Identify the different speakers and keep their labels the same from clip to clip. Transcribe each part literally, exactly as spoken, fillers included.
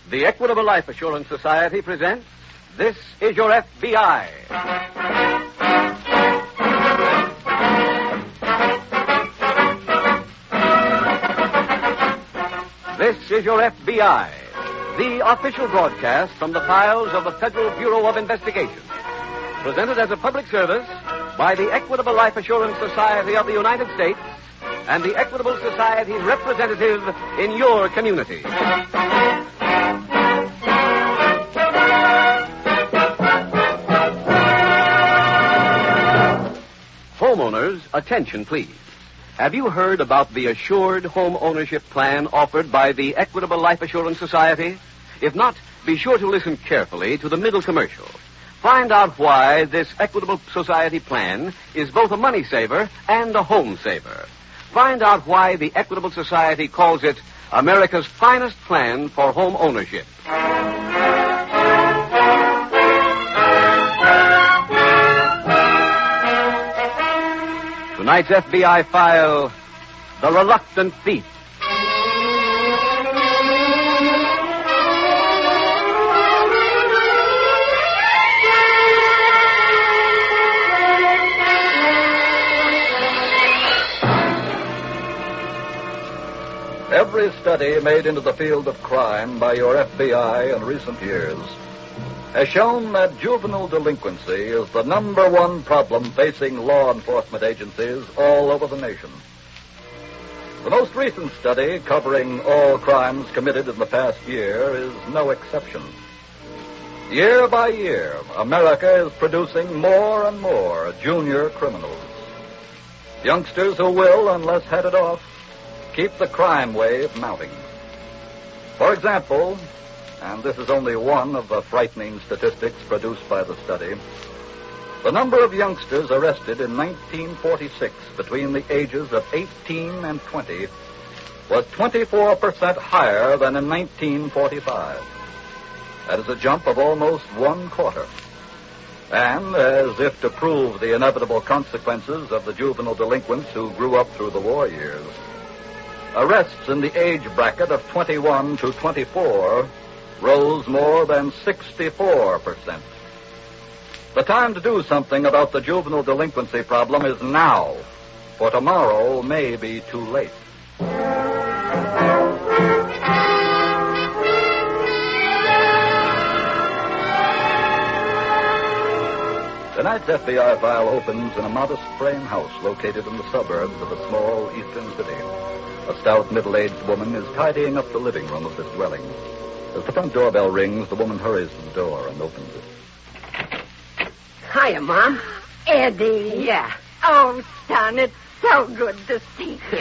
Speaker 1: The Equitable Life Assurance Society presents This Is Your F B I. This is Your F B I, the official broadcast from the files of the Federal Bureau of Investigation. Presented as a public service by the Equitable Life Assurance Society of the United States and the Equitable Society's representative in your community. Homeowners, attention please. Have you heard about the Assured Home Ownership Plan offered by the Equitable Life Assurance Society? If not, be sure to listen carefully to the middle commercial. Find out why this Equitable Society plan is both a money saver and a home saver. Find out why the Equitable Society calls it America's finest plan for home ownership. Tonight's F B I file, The Reluctant Thief.
Speaker 2: Every study made into the field of crime by your F B I in recent years has shown that juvenile delinquency is the number one problem facing law enforcement agencies all over the nation. The most recent study, covering all crimes committed in the past year, is no exception. Year by year, America is producing more and more junior criminals. Youngsters who will, unless headed off, keep the crime wave mounting. For example, and this is only one of the frightening statistics produced by the study, the number of youngsters arrested in nineteen forty-six between the ages of eighteen and twenty was twenty-four percent higher than in nineteen forty-five. That is a jump of almost one quarter. And, as if to prove the inevitable consequences of the juvenile delinquents who grew up through the war years, arrests in the age bracket of twenty-one to twenty-four rose more than sixty-four percent. The time to do something about the juvenile delinquency problem is now, for tomorrow may be too late. Tonight's F B I file opens in a modest frame house located in the suburbs of a small eastern city. A stout, middle-aged woman is tidying up the living room of this dwelling. As the front doorbell rings, the woman hurries to the door and opens it.
Speaker 3: Hiya, Mom.
Speaker 4: Eddie.
Speaker 3: Yeah.
Speaker 4: Oh, son, it's so good to see you.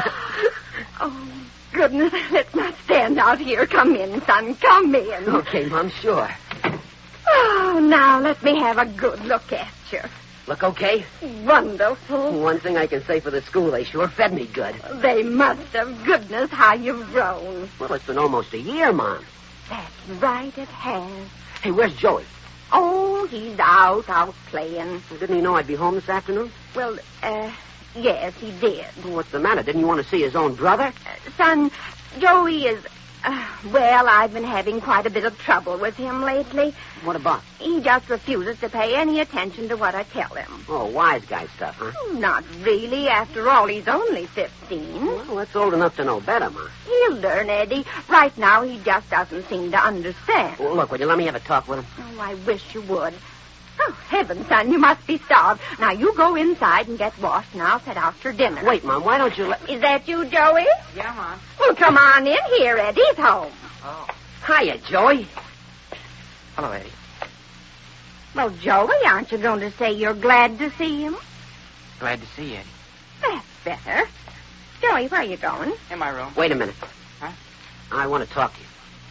Speaker 4: Oh, goodness, let's not stand out here. Come in, son, come in.
Speaker 3: Okay, Mom, sure.
Speaker 4: Oh, now let me have a good look at you.
Speaker 3: Look okay?
Speaker 4: Wonderful.
Speaker 3: One thing I can say for the school, they sure fed me good.
Speaker 4: They must have. Goodness, how you've grown.
Speaker 3: Well, it's been almost a year, Mom.
Speaker 4: That's right, it has.
Speaker 3: Hey, where's Joey?
Speaker 4: Oh, he's out, out playing.
Speaker 3: Well, didn't he know I'd be home this afternoon?
Speaker 4: Well, uh, yes, he did.
Speaker 3: Well, what's the matter? Didn't you want to see his own brother?
Speaker 4: Uh, son, Joey is... Uh, well, I've been having quite a bit of trouble with him lately.
Speaker 3: What about?
Speaker 4: He just refuses to pay any attention to what I tell him.
Speaker 3: Oh, wise guy stuff, huh?
Speaker 4: Not really. After all, he's only fifteen.
Speaker 3: Well, that's old enough to know better, Ma.
Speaker 4: He'll learn, Eddie. Right now, he just doesn't seem to understand.
Speaker 3: Well, look, will you let me have a talk with him?
Speaker 4: Oh, I wish you would. Oh, heavens, son, you must be starved. Now, you go inside and get washed, and I'll set out your dinner.
Speaker 3: Wait, Mom, why don't you let...
Speaker 4: Is that you, Joey?
Speaker 5: Yeah, Mom.
Speaker 4: Well, come on in here. Eddie's home.
Speaker 5: Oh.
Speaker 3: Hiya, Joey.
Speaker 5: Hello, Eddie.
Speaker 4: Well, Joey, aren't you going to say you're glad to see him?
Speaker 5: Glad to see you, Eddie.
Speaker 4: That's better. Joey, where are you going?
Speaker 5: In my room.
Speaker 3: Wait a minute.
Speaker 5: Huh?
Speaker 3: I want to talk to you.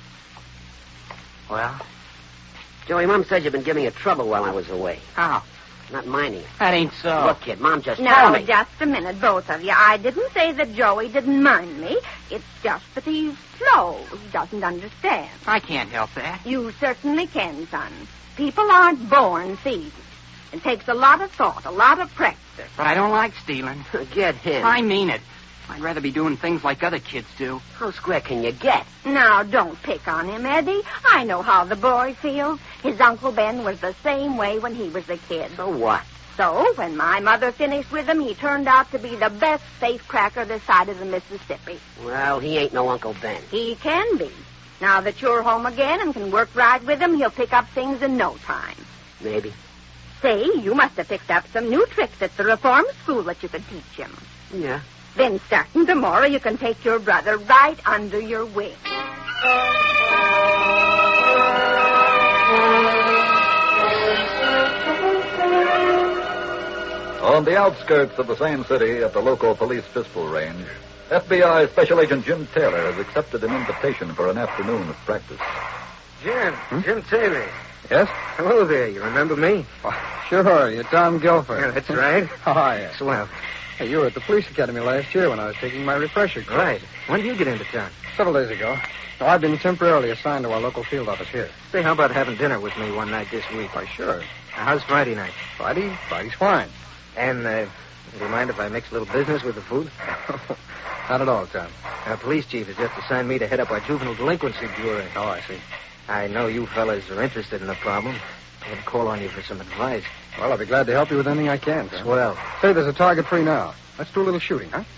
Speaker 5: Well?
Speaker 3: Joey, Mom says you've been giving her trouble while I was away.
Speaker 5: How?
Speaker 3: Not minding it.
Speaker 5: That ain't so.
Speaker 3: Look, kid, Mom just
Speaker 4: Now,
Speaker 3: told me.
Speaker 4: just a minute, both of you. I didn't say that Joey didn't mind me. It's just that he's slow. He doesn't understand.
Speaker 5: I can't help that.
Speaker 4: You certainly can, son. People aren't born thieves. It takes a lot of thought, a lot of practice.
Speaker 5: But I don't like stealing.
Speaker 3: Get him.
Speaker 5: I mean it. I'd rather be doing things like other kids do.
Speaker 3: How square can you get?
Speaker 4: Now, don't pick on him, Eddie. I know how the boy feels. His Uncle Ben was the same way when he was a kid.
Speaker 3: So what?
Speaker 4: So, when my mother finished with him, he turned out to be the best safecracker this side of the Mississippi.
Speaker 3: Well, he ain't no Uncle Ben.
Speaker 4: He can be. Now that you're home again and can work right with him, he'll pick up things in no time.
Speaker 3: Maybe.
Speaker 4: Say, you must have picked up some new tricks at the reform school that you could teach him.
Speaker 3: Yeah.
Speaker 4: Then, starting tomorrow, you can take your brother right under your wing.
Speaker 2: On the outskirts of the same city at the local police pistol range, F B I Special Agent Jim Taylor has accepted an invitation for an afternoon of practice.
Speaker 6: Jim, Jim Taylor.
Speaker 7: Yes?
Speaker 6: Hello there. You remember me?
Speaker 7: Oh, sure, you're Tom Guilford.
Speaker 6: Yeah, that's right.
Speaker 7: Oh, yeah.
Speaker 6: Swell.
Speaker 7: Hey, you were at the police academy last year when I was taking my refresher course.
Speaker 6: Right. When did you get into town?
Speaker 7: Several days ago. Now, I've been temporarily assigned to our local field office here.
Speaker 6: Say, how about having dinner with me one night this week?
Speaker 7: Why, sure.
Speaker 6: Now, how's Friday night?
Speaker 7: Friday? Friday's fine.
Speaker 6: And, uh, do you mind if I mix a little business with the food?
Speaker 7: Not at all, Tom.
Speaker 6: Our police chief has just assigned me to head up our juvenile delinquency bureau.
Speaker 7: Oh, I see.
Speaker 6: I know you fellas are interested in the problem. I'm going to call on you for some advice.
Speaker 7: Well, I'll be glad to help you with anything I can, Tom.
Speaker 6: Swell.
Speaker 7: Say, there's a target free now. Let's do a little shooting, huh?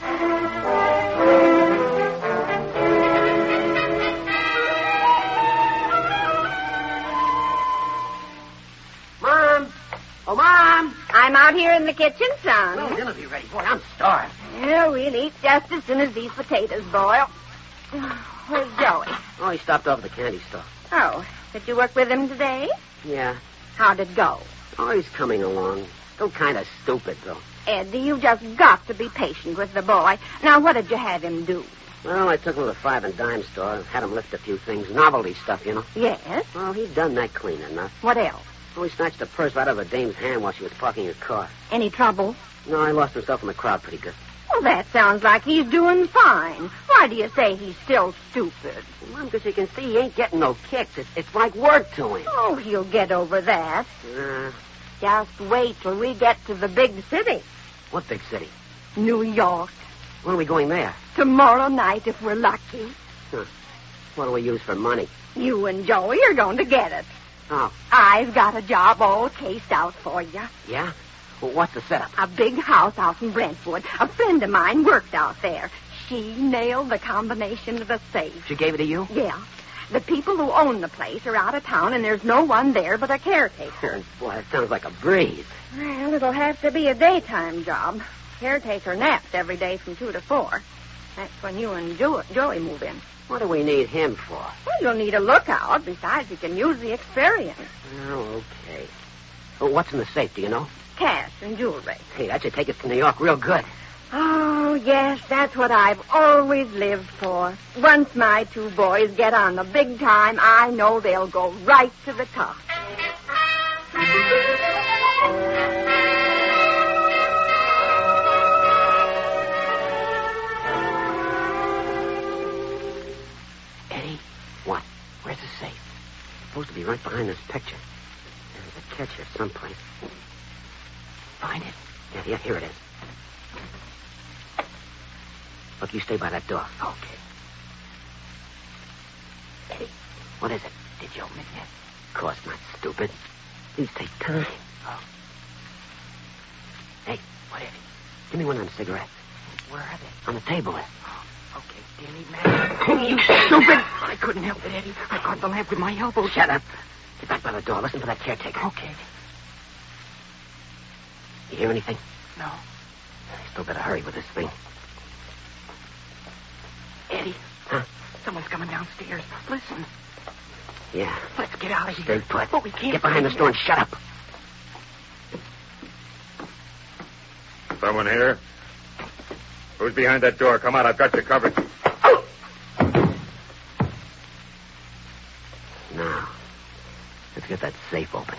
Speaker 3: Mom! Oh, Mom!
Speaker 4: I'm out here in the kitchen, son.
Speaker 3: Well, dinner'll be ready. Boy, I'm starved.
Speaker 4: Yeah, we'll eat just as soon as these potatoes boil. Where's Joey?
Speaker 3: Oh, he stopped off at the candy store.
Speaker 4: Oh, did you work with him today?
Speaker 3: Yeah.
Speaker 4: How'd it go?
Speaker 3: Oh, he's coming along. Still kind of stupid, though.
Speaker 4: Eddie, you just got to be patient with the boy. Now, what did you have him do?
Speaker 3: Well, I took him to the five and dime store, had him lift a few things, novelty stuff, you know.
Speaker 4: Yes?
Speaker 3: Well, he'd done that clean enough.
Speaker 4: What else?
Speaker 3: Oh, he snatched a purse right out of a dame's hand while she was parking her car.
Speaker 4: Any trouble?
Speaker 3: No, he lost himself in the crowd pretty good.
Speaker 4: Well, that sounds like he's doing fine. Why do you say he's still stupid?
Speaker 3: Well, Mom, because you can see he ain't getting no kicks. It's, it's like work to him.
Speaker 4: Oh, he'll get over that.
Speaker 3: Uh,
Speaker 4: Just wait till we get to the big city.
Speaker 3: what big city?
Speaker 4: New York.
Speaker 3: When are we going there?
Speaker 4: Tomorrow night, if we're lucky.
Speaker 3: Huh. What do we use for money?
Speaker 4: You and Joey are going to get it.
Speaker 3: Oh,
Speaker 4: I've got a job all cased out for you.
Speaker 3: yeah? Well, what's the setup?
Speaker 4: A big house out in Brentwood. A friend of mine worked out there. She nailed the combination to the safe.
Speaker 3: She gave it to you?
Speaker 4: Yeah. The people who own the place are out of town, and there's no one there but a caretaker.
Speaker 3: Boy, that sounds like a breeze.
Speaker 4: Well, it'll have to be a daytime job. Caretaker naps every day from two to four. That's when you and jo- Joey move in.
Speaker 3: What do we need him for?
Speaker 4: Well, you'll need a lookout. Besides, you can use the experience.
Speaker 3: Oh, okay. Well, what's in the safe, do you know?
Speaker 4: Cash and jewelry.
Speaker 3: Hey, that should take us to New York real good.
Speaker 4: Oh, yes, that's what I've always lived for. Once my two boys get on the big time, I know they'll go right to the top.
Speaker 3: Eddie, what? Where's the safe? It's supposed to be right behind this picture. There's a catch here someplace. Find it? Yeah, yeah, here it is. Look, you stay by that door. Okay. Eddie, what is it? Did you open it yet? Of course not, stupid. These take time. Oh. Hey, what is it? Give me one of them cigarettes.
Speaker 5: Where are they?
Speaker 3: On the table there.
Speaker 5: Oh, okay. Do you need matches? Oh, you stupid! I couldn't help it, Eddie. I caught the lamp with my elbow.
Speaker 3: Shut up. Get back by the door. Listen for that caretaker.
Speaker 5: Okay.
Speaker 3: You hear anything?
Speaker 5: No.
Speaker 3: Still better hurry with this thing.
Speaker 5: Eddie.
Speaker 3: Huh?
Speaker 5: Someone's coming downstairs. Listen.
Speaker 3: Yeah.
Speaker 5: Let's get out of here.
Speaker 3: Stay put.
Speaker 5: But we can't.
Speaker 3: Get behind the store and shut up.
Speaker 8: Someone here? Who's behind that door? Come out. I've got you covered.
Speaker 3: Now, let's get that safe open.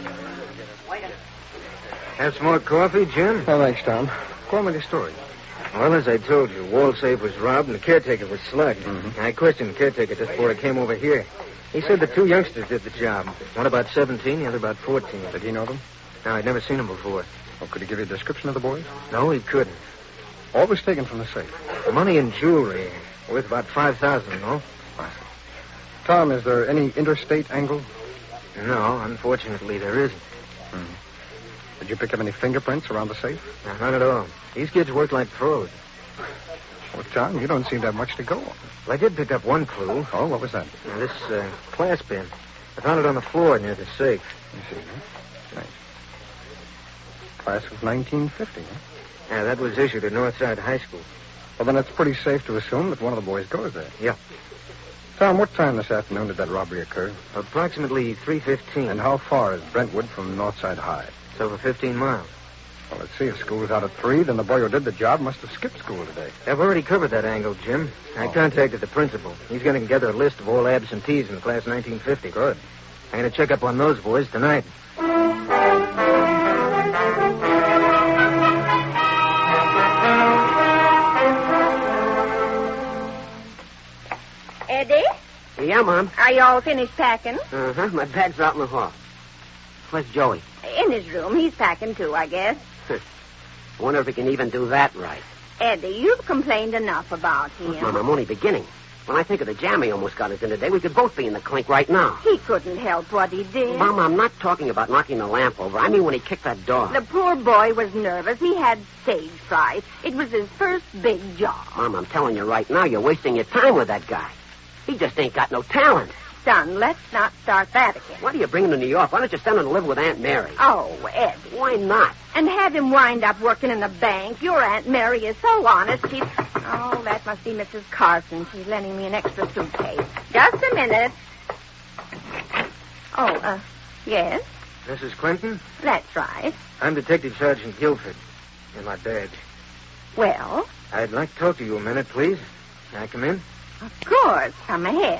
Speaker 6: Have some more coffee, Jim?
Speaker 7: Oh, thanks, Tom. Go on with your story.
Speaker 6: Well, as I told you, wall safe was robbed and the caretaker was slugged.
Speaker 7: Mhm.
Speaker 6: I questioned the caretaker just before I came over here. He said the two youngsters did the job. One about seventeen, the other about fourteen.
Speaker 7: Did he know them?
Speaker 6: No, I'd never seen them before.
Speaker 7: Well, could he give you a description of the boys?
Speaker 6: No, he couldn't.
Speaker 7: All was taken from the safe.
Speaker 6: Money and jewelry worth about five thousand, no?
Speaker 7: Tom, is there any interstate angle?
Speaker 6: No, unfortunately, there isn't.
Speaker 7: Did you pick up any fingerprints around the safe?
Speaker 6: No, not at all. These kids work like pros.
Speaker 7: Well, Tom, you don't seem to have much to go on.
Speaker 6: Well, I did pick up one clue.
Speaker 7: Oh, what was that?
Speaker 6: Now, this uh, class pin. I found it on the floor near the safe.
Speaker 7: You see, huh? Nice. Class of nineteen fifty, huh?
Speaker 6: Yeah, that was issued at Northside High School.
Speaker 7: Well, then it's pretty safe to assume that one of the boys goes there.
Speaker 6: Yeah.
Speaker 7: Tom, what time this afternoon did that robbery occur?
Speaker 6: Approximately three fifteen.
Speaker 7: And how far is Brentwood from Northside High?
Speaker 6: It's over fifteen miles.
Speaker 7: Well, let's see. If school's out at three, then the boy who did the job must have skipped school today.
Speaker 6: I've already covered that angle, Jim. I
Speaker 7: Oh.
Speaker 6: contacted the principal. He's getting together a list of all absentees in class nineteen fifty.
Speaker 7: Good.
Speaker 6: I'm going to check up on those boys tonight.
Speaker 4: Eddie,
Speaker 3: Yeah, Mom.
Speaker 4: are you all finished packing?
Speaker 3: Uh-huh. My bag's out in the hall. Where's Joey?
Speaker 4: In his room. He's packing too, I guess.
Speaker 3: I wonder if he can even do that right.
Speaker 4: Eddie, you've complained enough about him.
Speaker 3: Mom, I'm only beginning. When I think of the jam he almost got us in today, we could both be in the clink right now.
Speaker 4: He couldn't help what he did.
Speaker 3: Mom, I'm not talking about knocking the lamp over. I mean when he kicked that door.
Speaker 4: The poor boy was nervous. He had stage fright. It was his first big job.
Speaker 3: Mom, I'm telling you right now, you're wasting your time with that guy. He just ain't got no talent.
Speaker 4: Son, let's not start that again.
Speaker 3: Why do you bring him to New York? Why don't you send him to live with Aunt Mary?
Speaker 4: Oh, Eddie.
Speaker 3: Why not?
Speaker 4: And have him wind up working in the bank. Your Aunt Mary is so honest. She's... Oh, that must be Missus Carson. She's lending me an extra suitcase. Just a minute. Oh, uh, yes,
Speaker 6: Missus Clinton?
Speaker 4: that's right.
Speaker 6: I'm Detective Sergeant Guilford. In my badge.
Speaker 4: Well,
Speaker 6: I'd like to talk to you a minute, please. Can I come in?
Speaker 4: of course. Come ahead.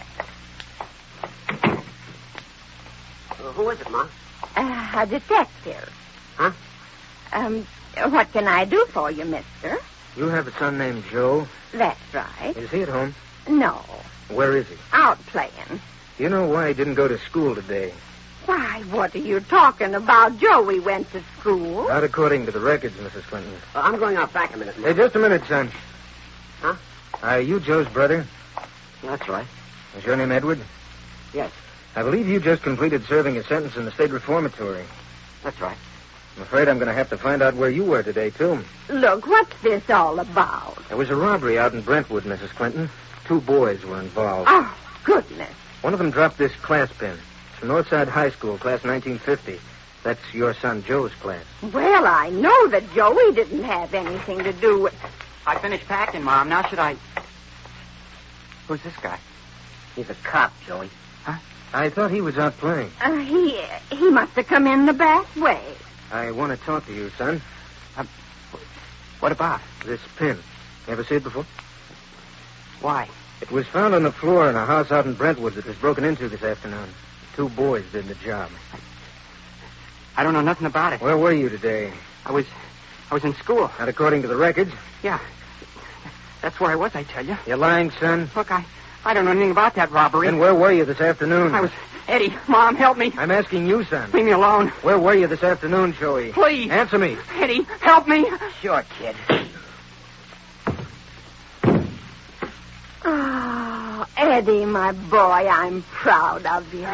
Speaker 3: Uh, who is it, Ma?
Speaker 4: Uh, a detective.
Speaker 3: Huh?
Speaker 4: Um, what can I do for you, mister?
Speaker 6: You have a son named Joe.
Speaker 4: That's right.
Speaker 6: Is he at home?
Speaker 4: No,
Speaker 6: Where is he?
Speaker 4: out playing.
Speaker 6: You know why he didn't go to school today?
Speaker 4: Why, what are you talking about? Joey went to school.
Speaker 6: Not according to the records, Missus Clinton.
Speaker 3: Uh, I'm going out back a minute, Ma.
Speaker 6: Hey, just a minute, son.
Speaker 3: Huh?
Speaker 6: Are you Joe's brother?
Speaker 3: That's right.
Speaker 6: Is your name Edward?
Speaker 3: Yes,
Speaker 6: I believe you just completed serving a sentence in the state reformatory.
Speaker 3: that's right.
Speaker 6: I'm afraid I'm going to have to find out where you were today, too.
Speaker 4: Look, what's this all about?
Speaker 6: There was a robbery out in Brentwood, Missus Clinton. Two boys were involved.
Speaker 4: Oh, goodness.
Speaker 6: One of them dropped this class pin. It's from Northside High School, class nineteen fifty. That's your son Joe's class.
Speaker 4: Well, I know that Joey didn't have anything to do with...
Speaker 5: I finished packing, Mom. Now should I... Who's this guy?
Speaker 3: He's a cop, Joey.
Speaker 6: I thought he was out playing.
Speaker 4: Uh, he, he must have come in the back way.
Speaker 6: I want to talk to you, son.
Speaker 5: What about?
Speaker 6: This pin. You ever see it before?
Speaker 5: Why?
Speaker 6: It was found on the floor in a house out in Brentwood that was broken into this afternoon. Two boys did the job.
Speaker 5: I don't know nothing about it.
Speaker 6: Where were you today?
Speaker 5: I was... I was in school.
Speaker 6: Not according to the records.
Speaker 5: Yeah. That's where I was, I tell you.
Speaker 6: You're lying, son.
Speaker 5: Look, I... I don't know anything about that robbery.
Speaker 6: Then where were you this afternoon?
Speaker 5: I was... Eddie, Mom, help me.
Speaker 6: I'm asking you, son.
Speaker 5: Leave me alone.
Speaker 6: Where were you this afternoon, Joey?
Speaker 5: Please.
Speaker 6: Answer me.
Speaker 5: Eddie, help me.
Speaker 3: Sure, kid.
Speaker 4: Oh, Eddie, my boy, I'm proud of you.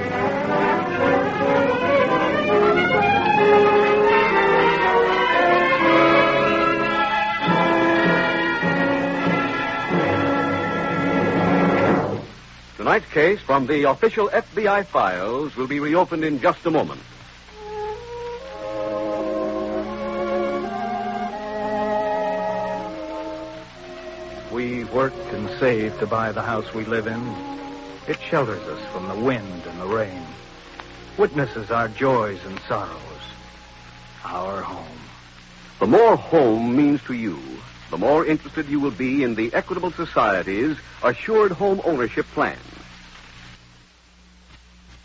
Speaker 1: Tonight's case from the official F B I files will be reopened in just a moment.
Speaker 9: We worked and saved to buy the house we live in. It shelters us from the wind and the rain. Witnesses our joys and sorrows. Our home.
Speaker 1: The more home means to you, the more interested you will be in the Equitable Society's Assured Home Ownership Plan.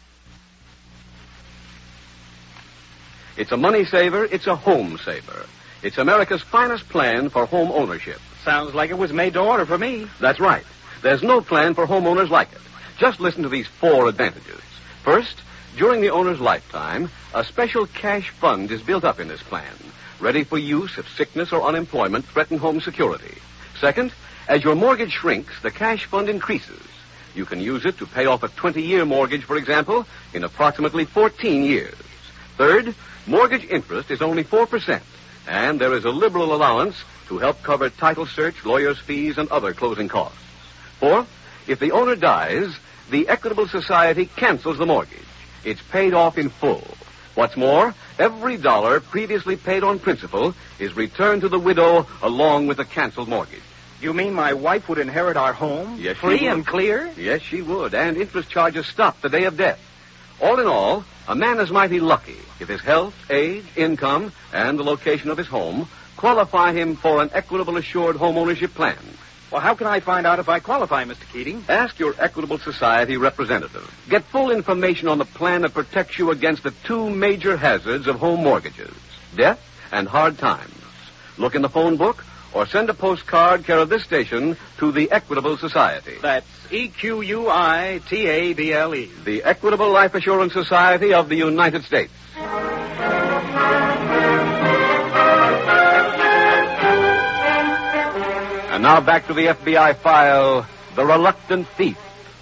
Speaker 1: It's a money saver, it's a home saver. It's America's finest plan for home ownership.
Speaker 9: Sounds like it was made to order for me.
Speaker 1: That's right. There's no plan for homeowners like it. Just listen to these four advantages. First, during the owner's lifetime, a special cash fund is built up in this plan, ready for use if sickness or unemployment threaten home security. Second, as your mortgage shrinks, the cash fund increases. You can use it to pay off a twenty-year mortgage, for example, in approximately fourteen years. Third, mortgage interest is only four percent, and there is a liberal allowance to help cover title search, lawyer's fees, and other closing costs. Fourth, if the owner dies, the Equitable Society cancels the mortgage. It's paid off in full. What's more, every dollar previously paid on principal is returned to the widow along with the canceled mortgage.
Speaker 9: You mean my wife would inherit our home?
Speaker 1: Yes, she
Speaker 9: free
Speaker 1: would.
Speaker 9: and clear?
Speaker 1: Yes, she would, and interest charges stop the day of death. All in all, a man is mighty lucky if his health, age, income, and the location of his home qualify him for an Equitable Assured Home Ownership Plan.
Speaker 9: Well, how can I find out if I qualify, Mister Keating?
Speaker 1: Ask your Equitable Society representative. Get full information on the plan that protects you against the two major hazards of home mortgages, death and hard times. Look in the phone book or send a postcard care of this station to the Equitable Society.
Speaker 9: That's E Q U I T A B L E.
Speaker 1: The Equitable Life Assurance Society of the United States. And now back to the F B I file, The Reluctant Thief.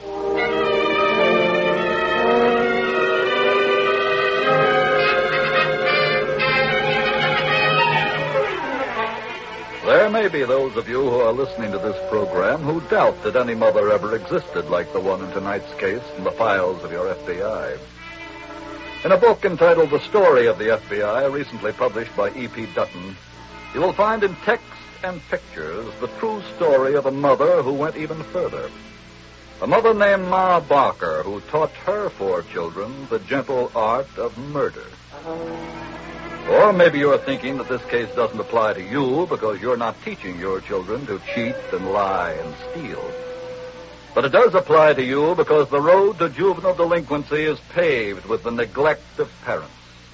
Speaker 2: There may be those of you who are listening to this program who doubt that any mother ever existed like the one in tonight's case in the files of your F B I. In a book entitled The Story of the F B I, recently published by E P Dutton, you will find in text and pictures the true story of a mother who went even further. A mother named Ma Barker, who taught her four children the gentle art of murder. Or maybe you're thinking that this case doesn't apply to you because you're not teaching your children to cheat and lie and steal. But it does apply to you because the road to juvenile delinquency is paved with the neglect of parents.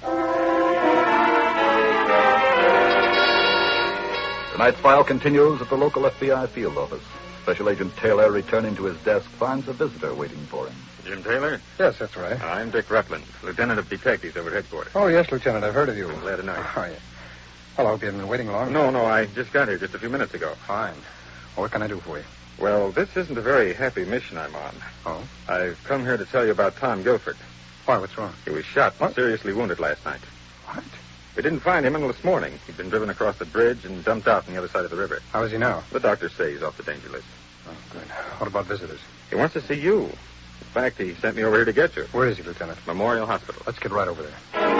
Speaker 2: Tonight's file continues at the local F B I field office. Special Agent Taylor, returning to his desk, finds a visitor waiting for him.
Speaker 8: Jim Taylor?
Speaker 7: Yes, that's right.
Speaker 8: I'm Dick Rutland, Lieutenant of Detectives over at headquarters.
Speaker 7: Oh, yes, Lieutenant. I've heard of you.
Speaker 8: I'm glad to know you.
Speaker 7: How are you? Hello, hope you haven't been waiting long.
Speaker 8: No, no, I just got here just a few minutes ago.
Speaker 7: Fine. Well, what can I do for you?
Speaker 8: Well, this isn't a very happy mission I'm on.
Speaker 7: Oh?
Speaker 8: I've come here to tell you about Tom Guilford.
Speaker 7: Why, what's wrong?
Speaker 8: He was shot and
Speaker 7: What?
Speaker 8: seriously wounded last night.
Speaker 7: What?
Speaker 8: We didn't find him until this morning. He'd been driven across the bridge and dumped out on the other side of the river.
Speaker 7: How is he now?
Speaker 8: The doctors say he's off the danger list.
Speaker 7: Oh, good. What about visitors?
Speaker 8: He wants to see you. In fact, he sent me over here to get you.
Speaker 7: Where is he, Lieutenant?
Speaker 8: Memorial Hospital.
Speaker 7: Let's get right over there.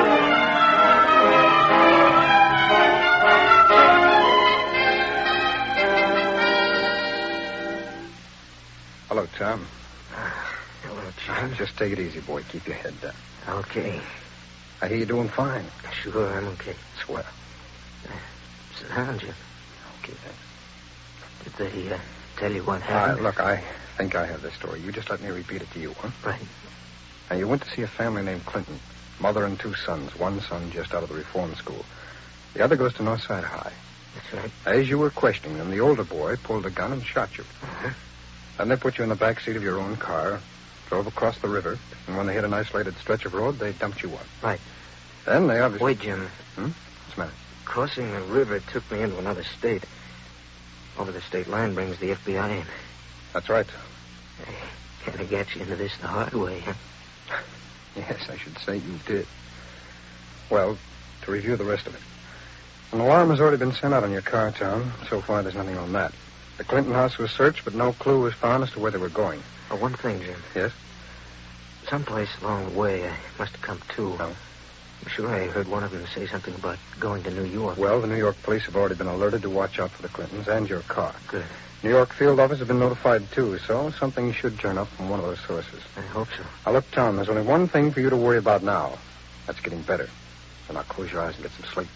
Speaker 7: Hello, Tom.
Speaker 3: Hello,
Speaker 7: Uh, Just take it easy, boy. Keep your head down.
Speaker 3: Okay.
Speaker 7: I hear you're doing fine.
Speaker 3: Sure, I'm okay.
Speaker 7: Swell.
Speaker 3: Sit down, Jim.
Speaker 7: Okay, thanks.
Speaker 3: Did they uh, tell you what
Speaker 7: Uh,
Speaker 3: happened?
Speaker 7: look, I think I have this story. You just let me repeat it to you, huh?
Speaker 3: Right.
Speaker 7: Now, you went to see a family named Clinton. Mother and two sons. One son just out of the reform school. The other goes to Northside High.
Speaker 3: That's right.
Speaker 7: As you were questioning them, the older boy pulled a gun and shot you.
Speaker 3: Uh-huh.
Speaker 7: Then they put you in the back seat of your own car, drove across the river, and when they hit an isolated stretch of road, they dumped you on.
Speaker 3: Right.
Speaker 7: Then they obviously...
Speaker 3: Wait, Jim.
Speaker 7: Hmm? What's the matter?
Speaker 3: Crossing the river took me into another state. Over the state line brings the F B I in.
Speaker 7: That's right.
Speaker 3: Kind of got you into this the hard way, huh?
Speaker 7: Yes, I should say you did. Well, to review the rest of it. An alarm has already been sent out on your car, Tom. So far, there's nothing on that. The Clinton house was searched, but no clue was found as to where they were going.
Speaker 3: Oh, one thing, Jim.
Speaker 7: Yes?
Speaker 3: Someplace along the way, I must have come to.
Speaker 7: Oh.
Speaker 3: I'm sure I heard one of them say something about going to New York.
Speaker 7: Well, the New York police have already been alerted to watch out for the Clintons and your car.
Speaker 3: Good.
Speaker 7: New York field office has been notified, too, so something should turn up from one of those sources.
Speaker 3: I hope so.
Speaker 7: Now, look, Tom, there's only one thing for you to worry about now. That's getting better. So now close your eyes and get some sleep.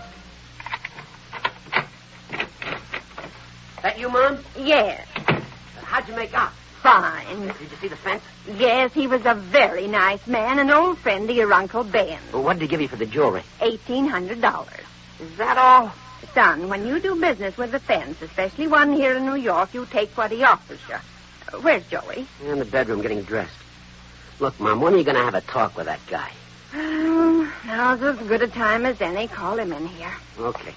Speaker 5: That you, Mom?
Speaker 4: Yes.
Speaker 3: how'd you make out?
Speaker 4: Fine.
Speaker 3: Did you see the fence?
Speaker 4: Yes, he was a very nice man, an old friend of your Uncle Ben.
Speaker 3: Well, what did he give you for the jewelry?
Speaker 4: Eighteen hundred dollars.
Speaker 3: Is that all?
Speaker 4: Son, when you do business with the fence, especially one here in New York, you take what he offers you. Uh, where's Joey?
Speaker 3: In the bedroom getting dressed. Look, Mom, when are you going to have a talk with that guy?
Speaker 4: Um, now's as good a time as any. Call him in here.
Speaker 3: Okay.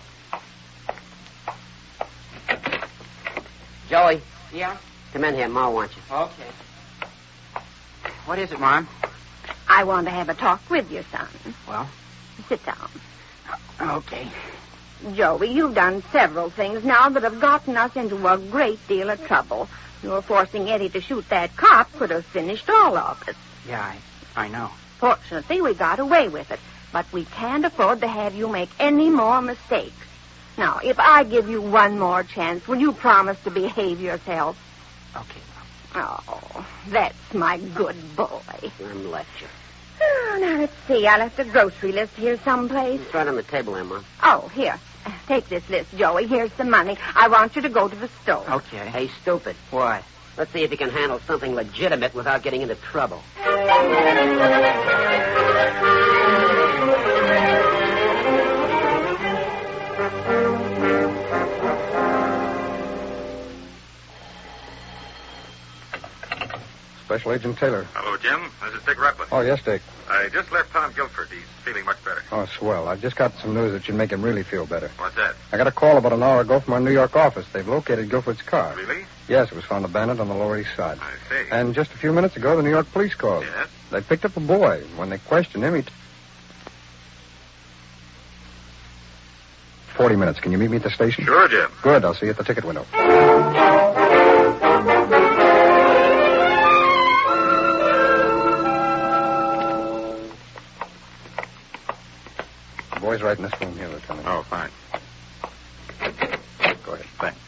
Speaker 3: Joey.
Speaker 5: Yeah?
Speaker 3: Come in here. Ma wants you.
Speaker 5: Okay. What is it, Mom?
Speaker 4: I want to have a talk with you, son.
Speaker 5: Well?
Speaker 4: Sit down.
Speaker 5: Okay.
Speaker 4: Joey, you've done several things now that have gotten us into a great deal of trouble. Your forcing Eddie to shoot that cop could have finished all of us.
Speaker 5: Yeah, I, I know.
Speaker 4: Fortunately, we got away with it. But we can't afford to have you make any more mistakes. Now, if I give you one more chance, will you promise to behave yourself?
Speaker 5: Okay, Mom.
Speaker 4: Oh, that's my good boy.
Speaker 3: I'm left you.
Speaker 4: Oh, now, let's see. I left a grocery list here someplace.
Speaker 3: It's right on the table there, Mom.
Speaker 4: Oh, here. Take this list, Joey. Here's the money. I want you to go to the store.
Speaker 5: Okay.
Speaker 3: Hey, stupid.
Speaker 5: What?
Speaker 3: Let's see if you can handle something legitimate without getting into trouble.
Speaker 7: Special Agent Taylor.
Speaker 8: Hello, Jim. This is Dick Rutland.
Speaker 7: Oh, yes, Dick.
Speaker 8: I just left Tom Guilford. He's feeling much better.
Speaker 7: Oh, swell. I've just got some news that should make him really feel better.
Speaker 8: What's that?
Speaker 7: I got a call about an hour ago from our New York office. They've located Guilford's car.
Speaker 8: Really?
Speaker 7: Yes, it was found abandoned on the Lower East Side.
Speaker 8: I see.
Speaker 7: And just a few minutes ago, the New York police called.
Speaker 8: Yes?
Speaker 7: They picked up a boy. When they questioned him, he... T- Forty minutes. Can you meet me at the station?
Speaker 8: Sure, Jim.
Speaker 7: Good. I'll see you at the ticket window. The boy's right in this room here, Lieutenant.
Speaker 8: Oh, fine.
Speaker 7: Go ahead.
Speaker 8: Thanks.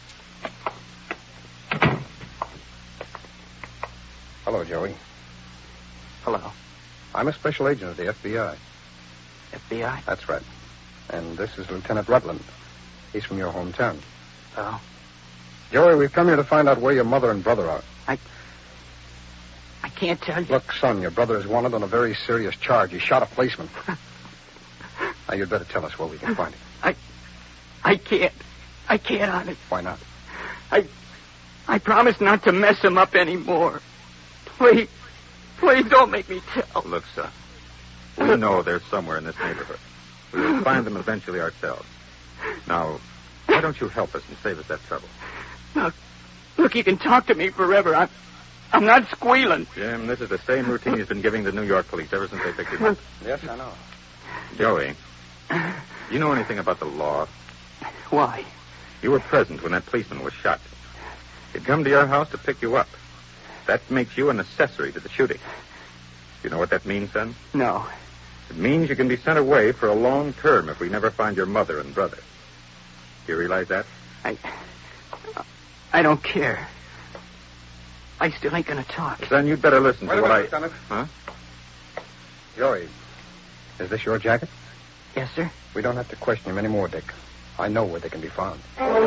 Speaker 7: Hello, Joey.
Speaker 5: Hello.
Speaker 7: I'm a special agent of the F B I.
Speaker 5: F B I?
Speaker 7: That's right. And this is Lieutenant Rutland. He's from your hometown.
Speaker 5: Oh.
Speaker 7: Joey, we've come here to find out where your mother and brother are.
Speaker 5: I... I can't tell you.
Speaker 7: Look, son, your brother is wanted on a very serious charge. He shot a policeman. Now, you'd better tell us where we can find him.
Speaker 5: I... I can't. I can't, honest.
Speaker 7: Why not?
Speaker 5: I... I promise not to mess him up anymore. Please. Please don't make me tell.
Speaker 8: Look, son. We know they're somewhere in this neighborhood. We will find them eventually ourselves. Now, why don't you help us and save us that trouble?
Speaker 5: Look, look, you can talk to me forever. I'm, I'm not squealing.
Speaker 8: Jim, this is the same routine he's been giving the New York police ever since they picked him up.
Speaker 7: Yes, I know.
Speaker 8: Joey, you know anything about the law?
Speaker 5: Why?
Speaker 8: You were present when that policeman was shot. He'd come to your house to pick you up. That makes you an accessory to the shooting. You know what that means, son?
Speaker 5: No.
Speaker 8: It means you can be sent away for a long term if we never find your mother and brother. Do you realize that?
Speaker 5: I... I don't care. I still ain't gonna talk.
Speaker 8: Son, you'd better listen
Speaker 7: Wait
Speaker 8: to
Speaker 7: a
Speaker 8: what
Speaker 7: minute,
Speaker 8: I...
Speaker 7: Lieutenant.
Speaker 8: Huh?
Speaker 7: Joey, is this your jacket?
Speaker 5: Yes, sir?
Speaker 7: We don't have to question him anymore, Dick. I know where they can be found.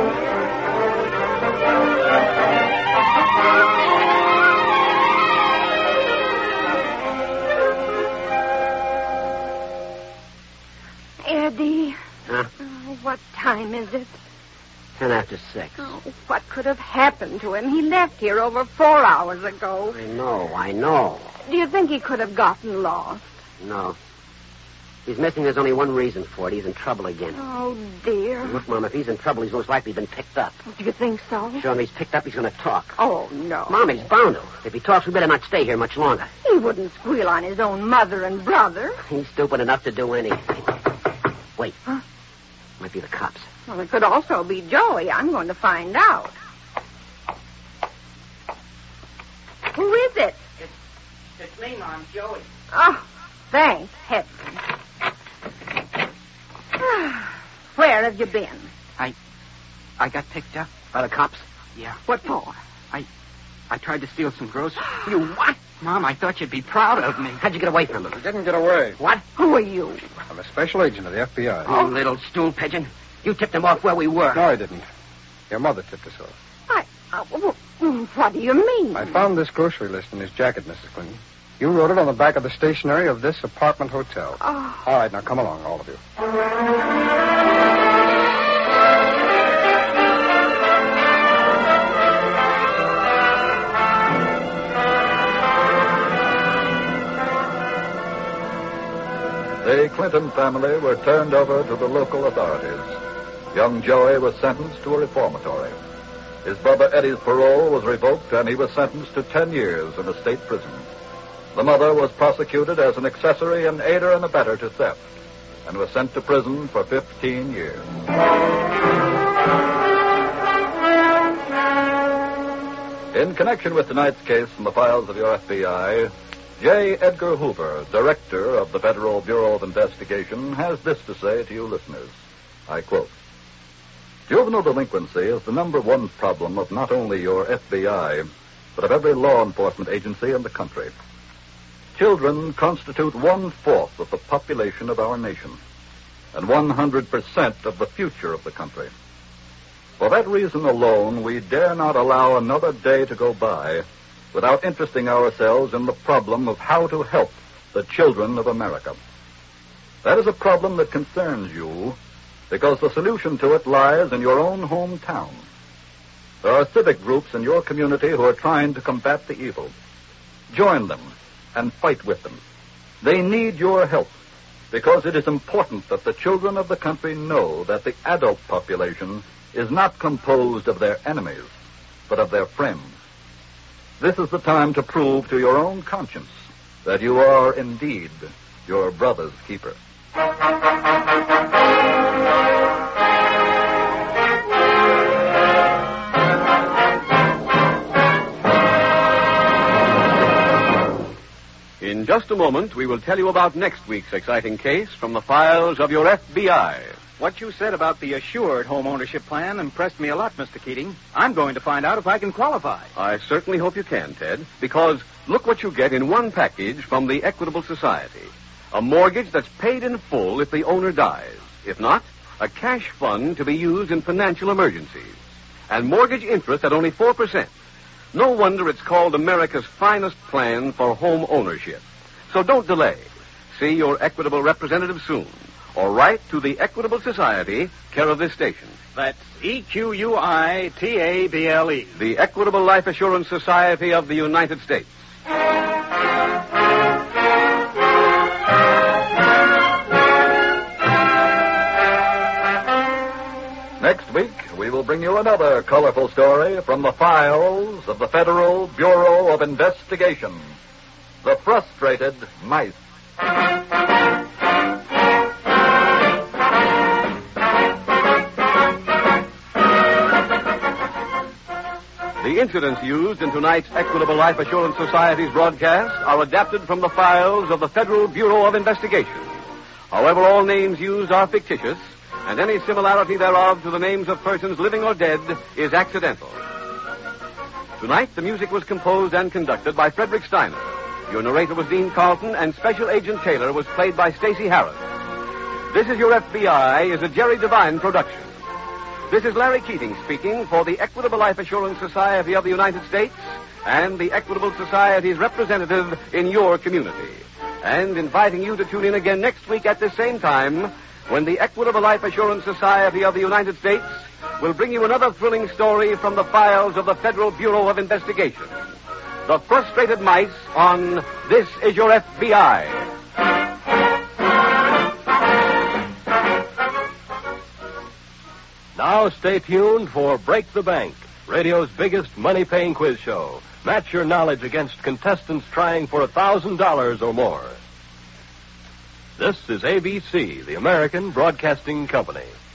Speaker 4: Eddie.
Speaker 3: Huh?
Speaker 4: Oh, what time is it?
Speaker 3: Ten after six.
Speaker 4: Oh, what could have happened to him? He left here over four hours ago.
Speaker 3: I know, I know.
Speaker 4: Do you think he could have gotten lost?
Speaker 3: No. He's missing. There's only one reason for it. He's in trouble again.
Speaker 4: Oh, dear.
Speaker 3: Look, Mom, if he's in trouble, he's most likely been picked up.
Speaker 4: Do you think so?
Speaker 3: Sure, if he's picked up, he's going to talk.
Speaker 4: Oh, no.
Speaker 3: Mom, he's bound to. If he talks, we better not stay here much longer.
Speaker 4: He wouldn't squeal on his own mother and brother.
Speaker 3: He's stupid enough to do anything. Wait.
Speaker 4: Huh?
Speaker 3: Might be the cops.
Speaker 4: Well, it could also be Joey. I'm going to find out. Who is it?
Speaker 5: It's, it's me, Mom, Joey.
Speaker 4: Oh, thank heaven. Where have you been?
Speaker 5: I... I got picked up.
Speaker 3: By the cops?
Speaker 5: Yeah.
Speaker 4: What for?
Speaker 5: I... I tried to steal some groceries. You what? Mom, I thought you'd be proud of me.
Speaker 3: How'd you get away from him?
Speaker 7: He didn't get away.
Speaker 3: What?
Speaker 4: Who are you?
Speaker 7: I'm a special agent of the F B I.
Speaker 3: You little stool pigeon. You tipped him off where we were.
Speaker 7: No, I didn't. Your mother tipped us off.
Speaker 4: I... Uh, Hmm, What do you mean?
Speaker 7: I found this grocery list in his jacket, Missus Clinton. You wrote it on the back of the stationery of this apartment hotel.
Speaker 4: Oh.
Speaker 7: All right, now come along, all of you.
Speaker 2: The Clinton family were turned over to the local authorities. Young Joey was sentenced to a reformatory. His brother Eddie's parole was revoked, and he was sentenced to ten years in a state prison. The mother was prosecuted as an accessory and aider and abettor to theft, and was sent to prison for fifteen years. In connection with tonight's case from the files of your F B I, J. Edgar Hoover, director of the Federal Bureau of Investigation, has this to say to you listeners. I quote, "Juvenile delinquency is the number one problem of not only your F B I, but of every law enforcement agency in the country. Children constitute one-fourth of the population of our nation, and one hundred percent of the future of the country. For that reason alone, we dare not allow another day to go by without interesting ourselves in the problem of how to help the children of America. That is a problem that concerns you because the solution to it lies in your own hometown. There are civic groups in your community who are trying to combat the evil. Join them and fight with them. They need your help because it is important that the children of the country know that the adult population is not composed of their enemies, but of their friends. This is the time to prove to your own conscience that you are indeed your brother's keeper."
Speaker 1: In just a moment, we will tell you about next week's exciting case from the files of your F B I.
Speaker 9: What you said about the assured home ownership plan impressed me a lot, Mister Keating. I'm going to find out if I can qualify.
Speaker 1: I certainly hope you can, Ted, because look what you get in one package from the Equitable Society. A mortgage that's paid in full if the owner dies. If not, a cash fund to be used in financial emergencies. And mortgage interest at only four percent. No wonder it's called America's finest plan for home ownership. So don't delay. See your Equitable representative soon. Or write to the Equitable Society, care of this station.
Speaker 9: That's E Q U I T A B L E.
Speaker 1: The Equitable Life Assurance Society of the United States.
Speaker 2: Next week, we will bring you another colorful story from the files of the Federal Bureau of Investigation. The Frustrated Mice.
Speaker 1: The incidents used in tonight's Equitable Life Assurance Society's broadcast are adapted from the files of the Federal Bureau of Investigation. However, all names used are fictitious, and any similarity thereof to the names of persons living or dead is accidental. Tonight, the music was composed and conducted by Frederick Steiner. Your narrator was Dean Carlton, and Special Agent Taylor was played by Stacey Harris. This Is Your F B I is a Jerry Devine production. This is Larry Keating speaking for the Equitable Life Assurance Society of the United States and the Equitable Society's representative in your community, and inviting you to tune in again next week at the same time when the Equitable Life Assurance Society of the United States will bring you another thrilling story from the files of the Federal Bureau of Investigation. The Frustrated Mice on This Is Your F B I.
Speaker 10: Now stay tuned for Break the Bank, radio's biggest money-paying quiz show. Match your knowledge against contestants trying for a thousand dollars or more. This is A B C, the American Broadcasting Company.